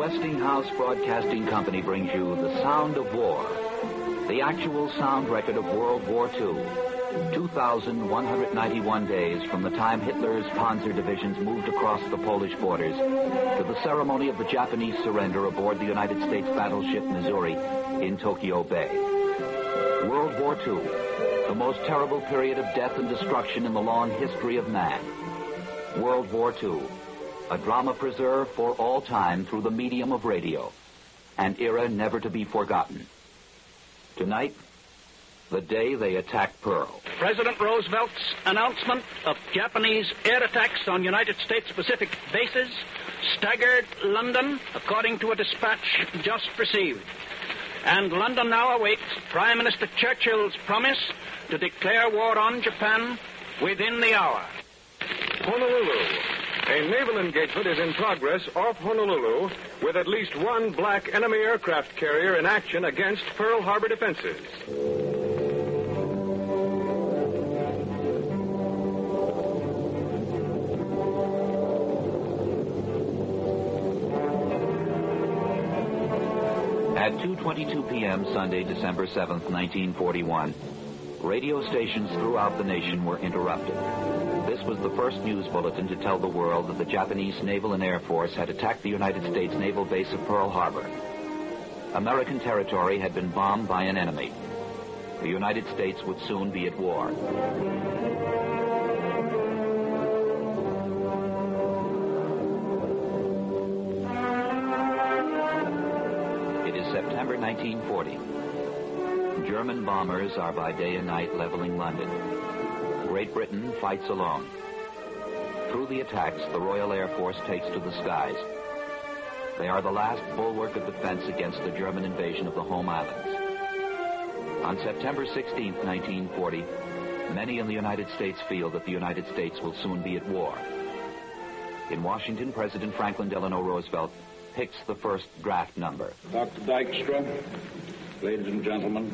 Westinghouse Broadcasting Company brings you The Sound of War, the actual sound record of World War II. 2,191 days from the time Hitler's Panzer divisions moved across the Polish borders to the ceremony of the Japanese surrender aboard the United States battleship Missouri in Tokyo Bay. World War II, the most terrible period of death and destruction in the long history of man. World War II, a drama preserved for all time through the medium of radio, an era never to be forgotten. Tonight, the day they attacked Pearl. President Roosevelt's announcement of Japanese air attacks on United States Pacific bases staggered London, according to a dispatch just received. And London now awaits Prime Minister Churchill's promise to declare war on Japan within the hour. Honolulu. A naval engagement is in progress off Honolulu with at least one black enemy aircraft carrier in action against Pearl Harbor defenses. At 2:22 p.m. Sunday, December 7th, 1941, radio stations throughout the nation were interrupted. This was the first news bulletin to tell the world that the Japanese Naval and Air Force had attacked the United States naval base of Pearl Harbor. American territory had been bombed by an enemy. The United States would soon be at war. It is September 1940. German bombers are by day and night leveling London. Great Britain fights alone. Through the attacks, the Royal Air Force takes to the skies. They are the last bulwark of defense against the German invasion of the home islands. On September 16, 1940, many in the United States feel that the United States will soon be at war. In Washington, President Franklin Delano Roosevelt picks the first draft number. Dr. Dykstra, ladies and gentlemen,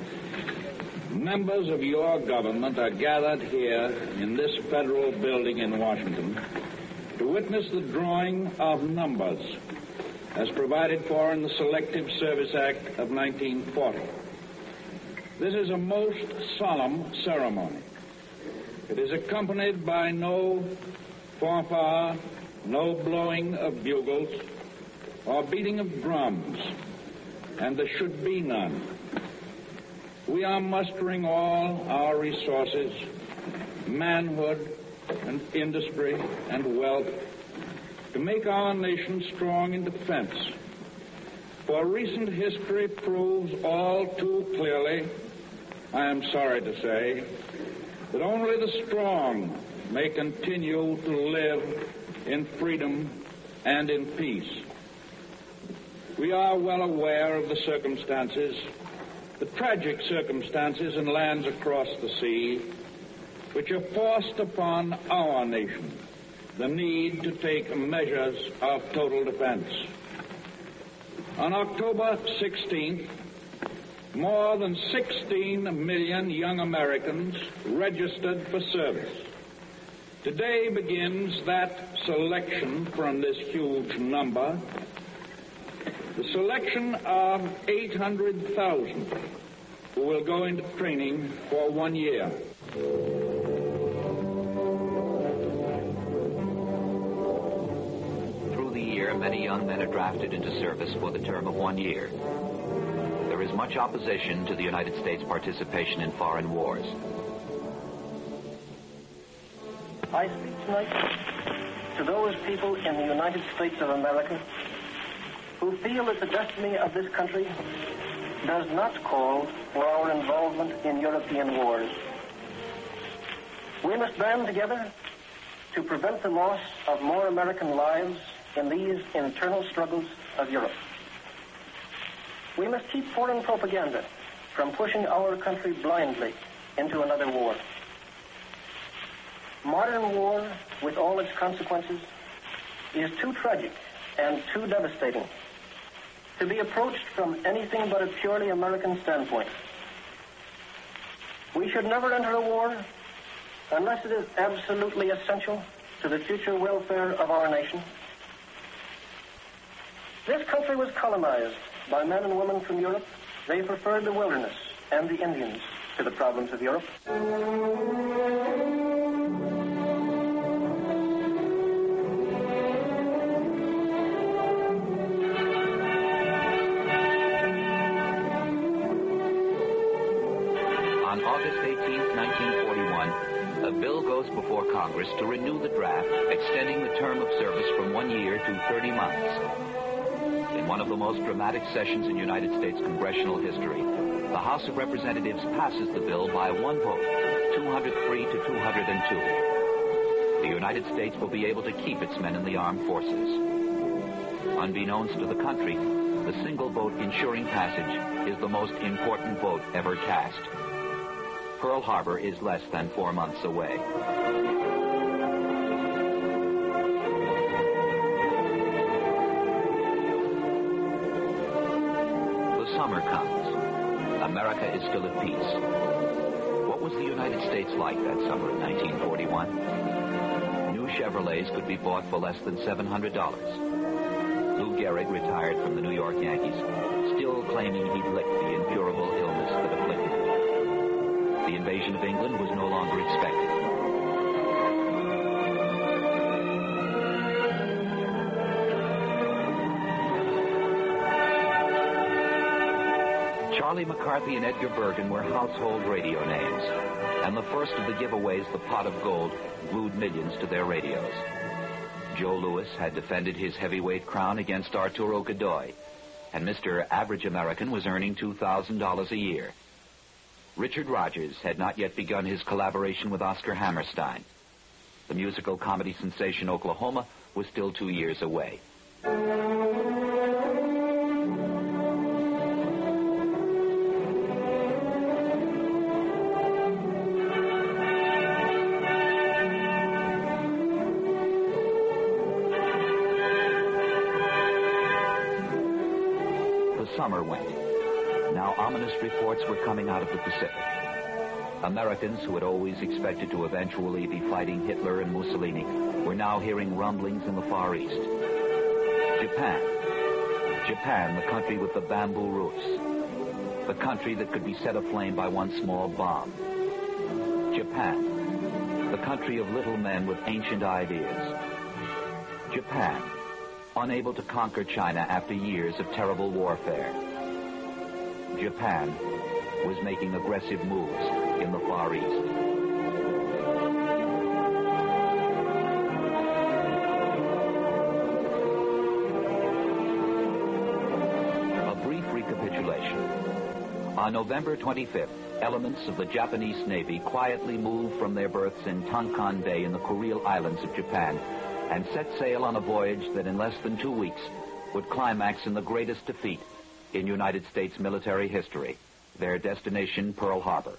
members of your government are gathered here in this federal building in Washington to witness the drawing of numbers as provided for in the Selective Service Act of 1940. This is a most solemn ceremony. It is accompanied by no fanfare, no blowing of bugles, or beating of drums, and there should be none. We are mustering all our resources, manhood and industry and wealth, to make our nation strong in defense. For recent history proves all too clearly, I am sorry to say, that only the strong may continue to live in freedom and in peace. We are well aware of the circumstances, the tragic circumstances in lands across the sea, which have forced upon our nation the need to take measures of total defense. On October 16th, more than 16 million young Americans registered for service. Today begins that selection from this huge number, the selection of 800,000 who will go into training for 1 year. Through the year, many young men are drafted into service for the term of 1 year. There is much opposition to the United States participation in foreign wars. I speak tonight to those people in the United States of America who feel that the destiny of this country does not call for our involvement in European wars. We must band together to prevent the loss of more American lives in these internal struggles of Europe. We must keep foreign propaganda from pushing our country blindly into another war. Modern war, with all its consequences, is too tragic and too devastating to be approached from anything but a purely American standpoint. We should never enter a war unless it is absolutely essential to the future welfare of our nation. This country was colonized by men and women from Europe. They preferred the wilderness and the Indians to the problems of Europe. On August 18, 1941, a bill goes before Congress to renew the draft, extending the term of service from 1 year to 30 months. In one of the most dramatic sessions in United States congressional history, the House of Representatives passes the bill by one vote, 203 to 202. The United States will be able to keep its men in the armed forces. Unbeknownst to the country, the single vote ensuring passage is the most important vote ever cast. Pearl Harbor is less than 4 months away. The summer comes. America is still at peace. What was the United States like that summer of 1941? New Chevrolets could be bought for less than $700. Lou Gehrig retired from the New York Yankees, still claiming he'd licked the incurable illness that afflicted him. The invasion of England was no longer expected. Charlie McCarthy and Edgar Bergen were household radio names, and the first of the giveaways, the Pot of Gold, glued millions to their radios. Joe Louis had defended his heavyweight crown against Arturo Godoy, and Mr. Average American was earning $2,000 a year. Richard Rodgers had not yet begun his collaboration with Oscar Hammerstein. The musical comedy sensation Oklahoma was still 2 years away. The summer went. Now ominous reports were coming out of the Pacific. Americans who had always expected to eventually be fighting Hitler and Mussolini were now hearing rumblings in the Far East. Japan. Japan, the country with the bamboo roofs. The country that could be set aflame by one small bomb. Japan. The country of little men with ancient ideas. Japan. Unable to conquer China after years of terrible warfare. Japan was making aggressive moves in the Far East. A brief recapitulation. On November 25th, elements of the Japanese Navy quietly moved from their berths in Tonkan Bay in the Kuril Islands of Japan and set sail on a voyage that in less than 2 weeks would climax in the greatest defeat in United States military history, their destination, Pearl Harbor.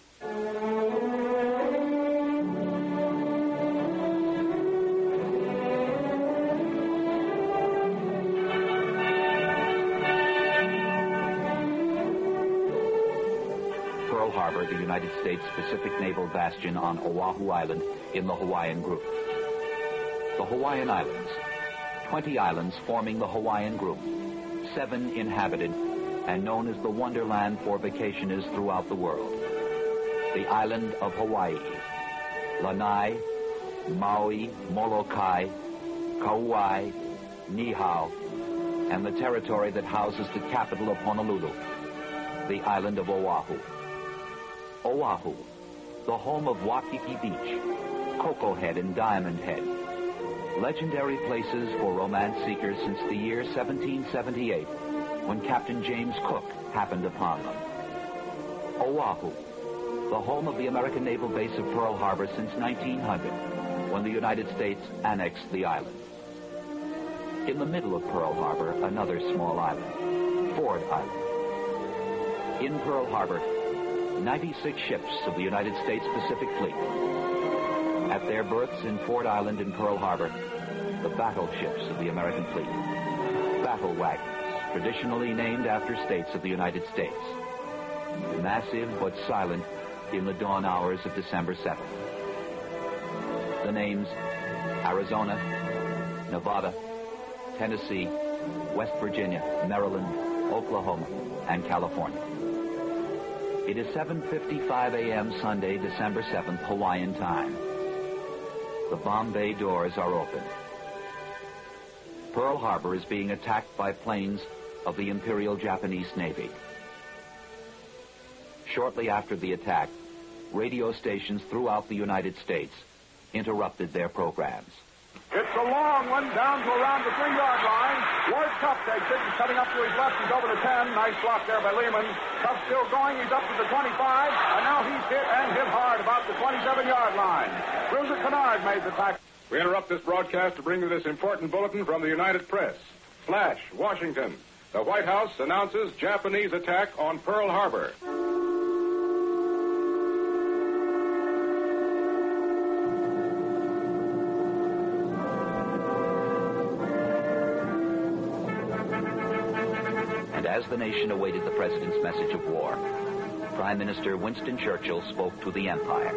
Pearl Harbor, the United States Pacific Naval Bastion on Oahu Island in the Hawaiian Group. The Hawaiian Islands. 20 islands forming the Hawaiian Group. 7 inhabited and known as the Wonderland for vacationers throughout the world. The island of Hawaii, Lanai, Maui, Molokai, Kauai, Niihau, and the territory that houses the capital of Honolulu, the island of Oahu. Oahu, the home of Waikiki Beach, Cocoa Head and Diamond Head, legendary places for romance seekers since the year 1778, when Captain James Cook happened upon them. Oahu, the home of the American naval base of Pearl Harbor since 1900, when the United States annexed the island. In the middle of Pearl Harbor, another small island, Ford Island. In Pearl Harbor, 96 ships of the United States Pacific Fleet. At their berths in Ford Island in Pearl Harbor, the battleships of the American fleet. Battle wagons, traditionally named after states of the United States. Massive but silent in the dawn hours of December 7th. The names Arizona, Nevada, Tennessee, West Virginia, Maryland, Oklahoma, and California. It is 7:55 a.m. Sunday, December 7th, Hawaiian time. The bomb bay doors are open. Pearl Harbor is being attacked by planes of the Imperial Japanese Navy. Shortly after the attack, radio stations throughout the United States interrupted their programs. It's a long one down to around the 3-yard line. Ward Cup takes it. He's cutting up to his left. He's over to 10. Nice block there by Lehman. Cup still going. He's up to the 25. And now he's hit and hit hard about the 27-yard line. Cruiser Kennard made the tackle. We interrupt this broadcast to bring you this important bulletin from the United Press. Flash, Washington. The White House announces Japanese attack on Pearl Harbor. And as the nation awaited the president's message of war, Prime Minister Winston Churchill spoke to the Empire.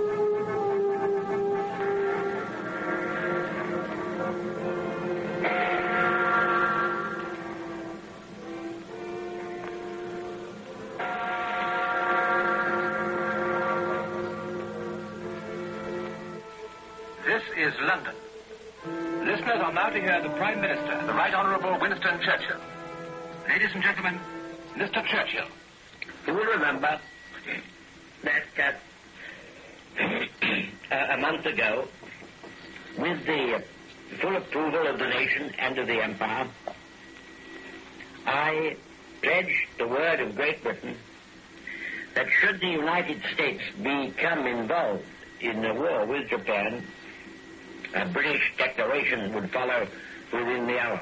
This is London. Listeners are now to hear the Prime Minister, the Right Honourable Winston Churchill. Ladies and gentlemen, Mr. Churchill. You will remember that a month ago, with the full approval of the nation and of the Empire, I pledged the word of Great Britain that should the United States become involved in a war with Japan, a British declaration would follow within the hour.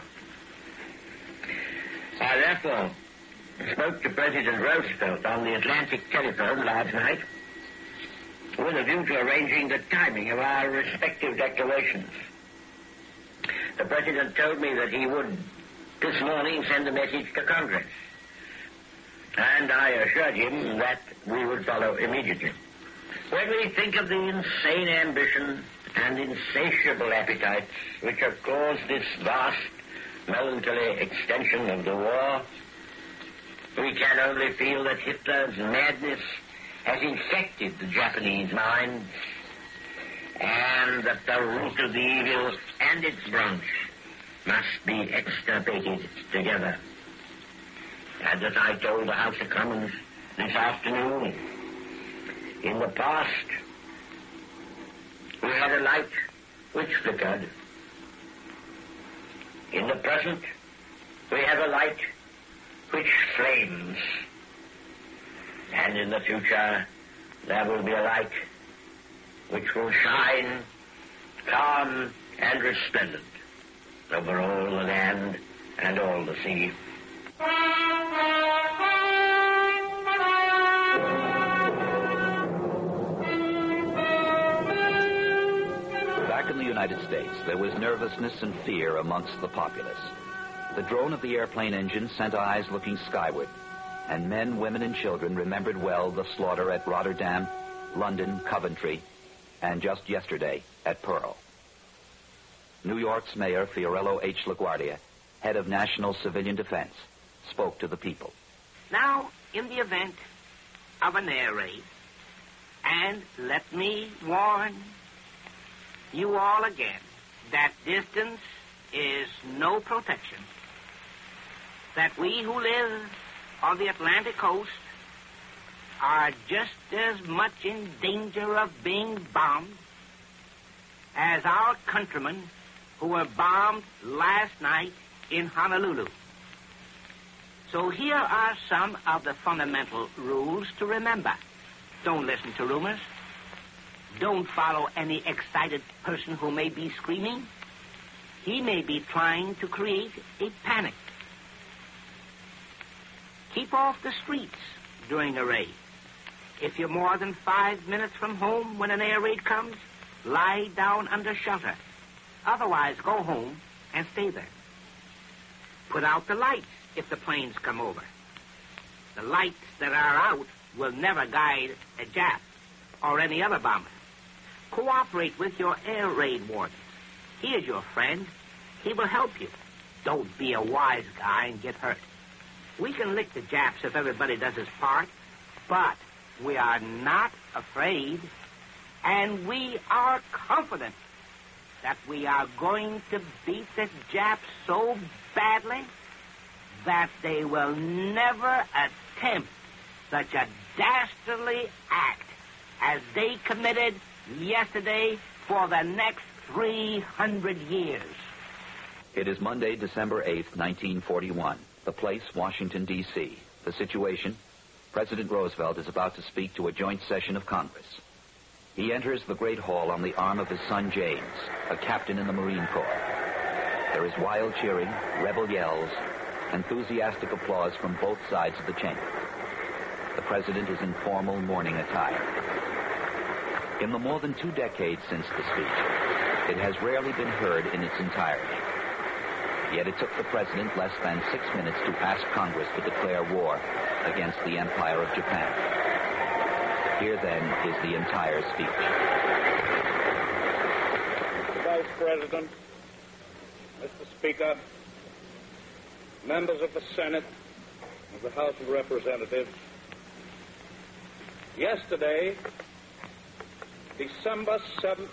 I therefore spoke to President Roosevelt on the Atlantic telephone last night with a view to arranging the timing of our respective declarations. The President told me that he would this morning send a message to Congress, and I assured him that we would follow immediately. When we think of the insane ambition and insatiable appetites which have caused this vast, melancholy extension of the war, we can only feel that Hitler's madness has infected the Japanese minds, and that the root of the evil and its branch must be extirpated together. And as I told the House of Commons this afternoon, in the past we had a light which flickered. In the present, we have a light which flames. And in the future, there will be a light which will shine calm and resplendent over all the land and all the sea. Back in the United States, there was nervousness and fear amongst the populace. The drone of the airplane engine sent eyes looking skyward, and men, women, and children remembered well the slaughter at Rotterdam, London, Coventry, and just yesterday at Pearl. New York's Mayor Fiorello H. LaGuardia, head of National Civilian Defense, spoke to the people. Now, in the event of an air raid, and let me warn you all again that distance is no protection, that we who live on the Atlantic coast are just as much in danger of being bombed as our countrymen who were bombed last night in Honolulu. So here are some of the fundamental rules to remember. Don't listen to rumors. Don't follow any excited person who may be screaming. He may be trying to create a panic. Keep off the streets during a raid. If you're more than 5 minutes from home when an air raid comes, lie down under shelter. Otherwise, go home and stay there. Put out the lights if the planes come over. The lights that are out will never guide a Jap or any other bomber. Cooperate with your air raid warden. He is your friend. He will help you. don't be a wise guy and get hurt. We can lick the Japs if everybody does his part, but we are not afraid, and we are confident that we are going to beat the Japs so badly that they will never attempt such a dastardly act as they committed yesterday for the next 300 years. It is Monday, December 8th, 1941. The place, Washington, D.C. The situation, President Roosevelt is about to speak to a joint session of Congress. He enters the Great Hall on the arm of his son James, a captain in the Marine Corps. There is wild cheering, rebel yells, enthusiastic applause from both sides of the chamber. The president is in formal morning attire. In the more than 2 decades since the speech, it has rarely been heard in its entirety. Yet it took the president less than 6 minutes to ask Congress to declare war against the Empire of Japan. Here, then, is the entire speech. Mr. Vice President, Mr. Speaker, members of the Senate, of the House of Representatives, yesterday, December 7th,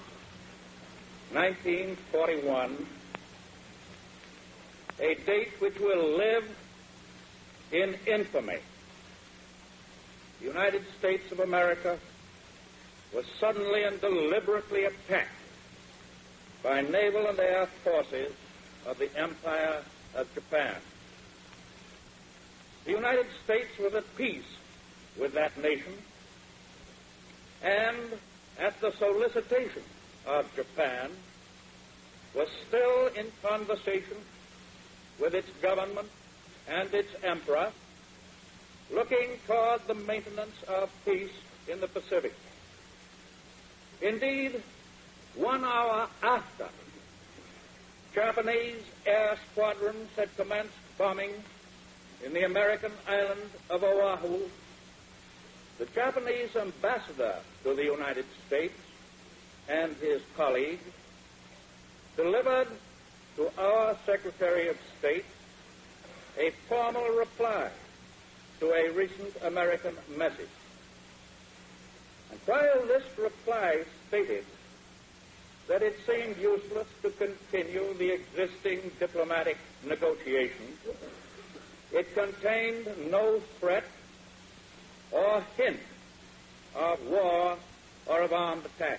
1941, a date which will live in infamy. The United States of America was suddenly and deliberately attacked by naval and air forces of the Empire of Japan. The United States was at peace with that nation, and at the solicitation of Japan, was still in conversation with its government and its emperor, looking toward the maintenance of peace in the Pacific. Indeed, 1 hour after Japanese air squadrons had commenced bombing in the American island of Oahu, the Japanese ambassador to the United States and his colleague delivered to our Secretary of State a formal reply to a recent American message. And while this reply stated that it seemed useless to continue the existing diplomatic negotiations, it contained no threat or hint of war or of armed attack.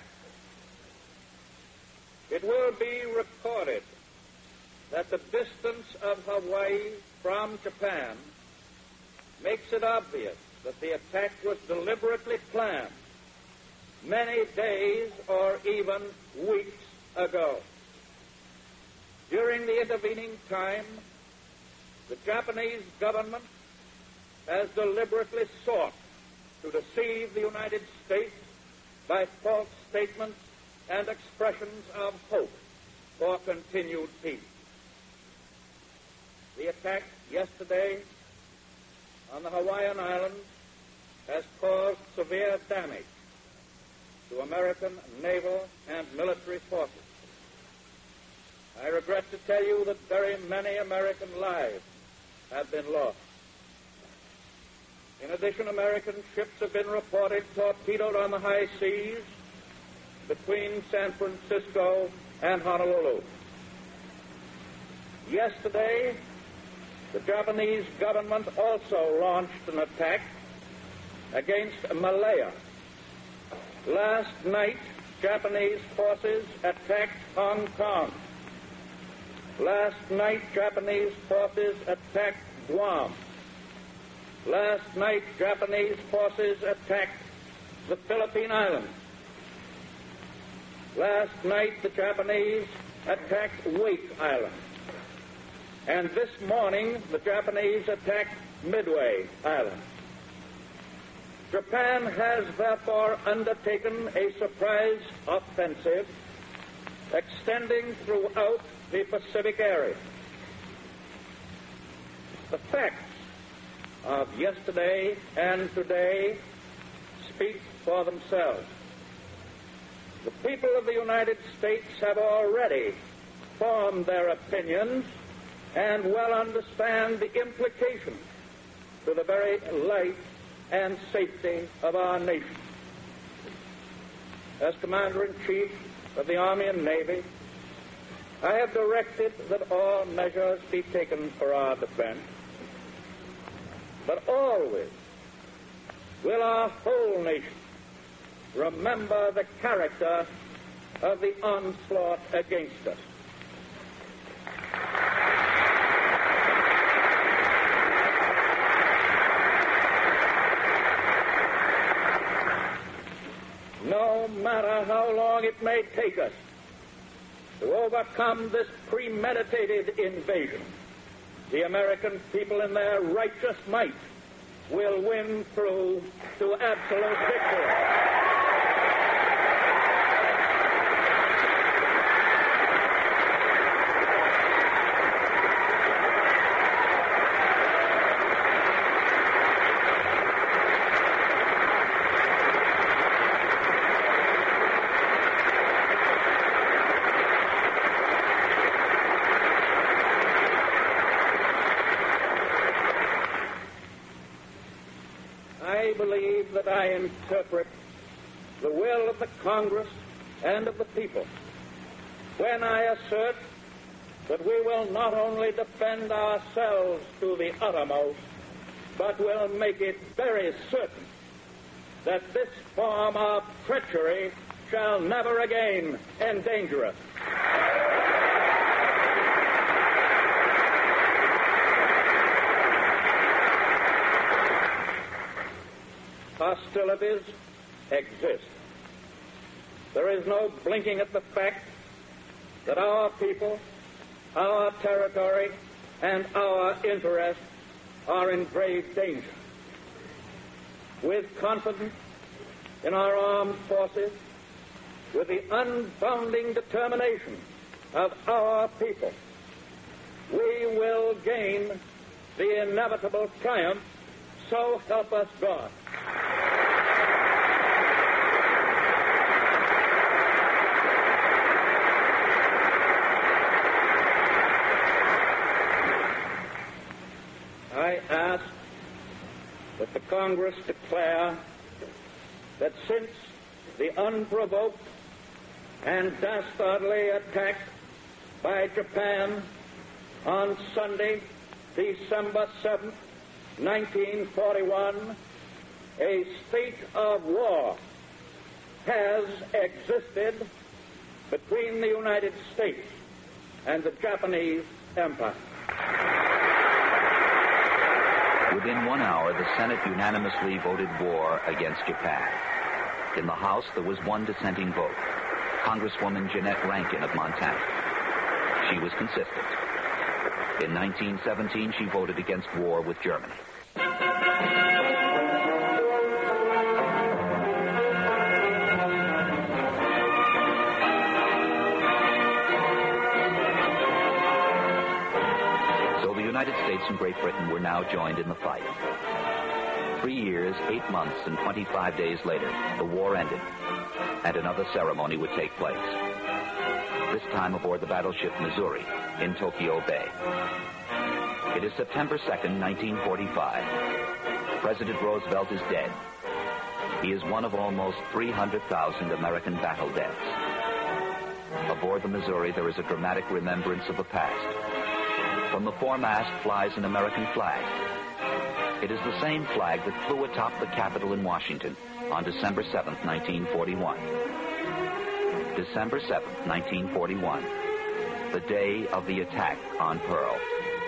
It will be recorded that the distance of Hawaii from Japan makes it obvious that the attack was deliberately planned many days or even weeks ago. During the intervening time, the Japanese government has deliberately sought to deceive the United States by false statements and expressions of hope for continued peace. The attack yesterday on the Hawaiian Islands has caused severe damage to American naval and military forces. I regret to tell you that very many American lives have been lost. In addition, American ships have been reported torpedoed on the high seas between San Francisco and Honolulu. Yesterday, the Japanese government also launched an attack against Malaya. Last night, Japanese forces attacked Hong Kong. Last night, Japanese forces attacked Guam. Last night, Japanese forces attacked the Philippine Islands. Last night, the Japanese attacked Wake Island. And this morning, the Japanese attacked Midway Island. Japan has therefore undertaken a surprise offensive extending throughout the Pacific area. The facts of yesterday and today speak for themselves. The people of the United States have already formed their opinions and well understand the implications to the very life and safety of our nation. As Commander-in-Chief of the Army and Navy, I have directed that all measures be taken for our defense, but always will our whole nation remember the character of the onslaught against us. No matter how long it may take us to overcome this premeditated invasion, the American people in their righteous might will win through to absolute victory. I believe that I interpret the will of the Congress and of the people when I assert that we will not only defend ourselves to the uttermost, but will make it very certain that this form of treachery shall never again endanger us. Hostilities exist. There is no blinking at the fact that our people, our territory, and our interests are in grave danger. With confidence in our armed forces, with the unbounding determination of our people, we will gain the inevitable triumph, so help us God. I ask that the Congress declare that since the unprovoked and dastardly attack by Japan on Sunday, December 7th, 1941, a state of war has existed between the United States and the Japanese Empire. Within 1 hour, the Senate unanimously voted war against Japan. In the House, there was one dissenting vote, Congresswoman Jeanette Rankin of Montana. She was consistent. In 1917, she voted against war with Germany. So the United States and Great Britain were now joined in the fight. 3 years, 8 months, and 25 days later, the war ended, and another ceremony would take place. This time aboard the battleship Missouri in Tokyo Bay. It is September 2nd, 1945. President Roosevelt is dead. He is one of almost 300,000 American battle deaths. Aboard the Missouri, there is a dramatic remembrance of the past. From the foremast flies an American flag. It is the same flag that flew atop the Capitol in Washington on December 7th, 1941. December 7th, 1941, the day of the attack on Pearl.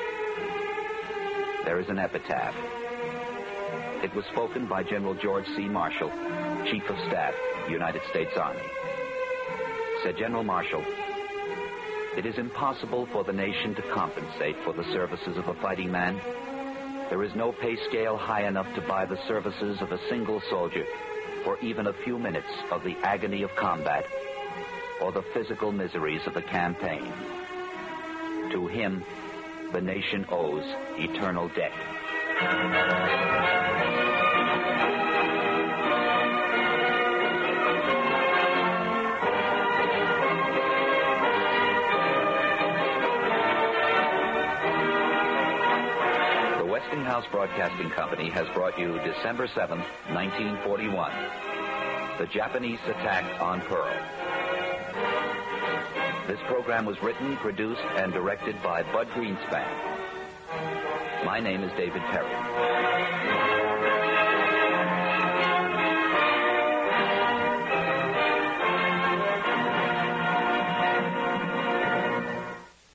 There is an epitaph. It was spoken by General George C. Marshall, Chief of Staff, United States Army. Said General Marshall, "It is impossible for the nation to compensate for the services of a fighting man. There is no pay scale high enough to buy the services of a single soldier for even a few minutes of the agony of combat or the physical miseries of the campaign. To him, the nation owes eternal debt." Westinghouse Broadcasting Company has brought you December 7th, 1941, the Japanese attack on Pearl. This program was written, produced, and directed by Bud Greenspan. My name is David Perry.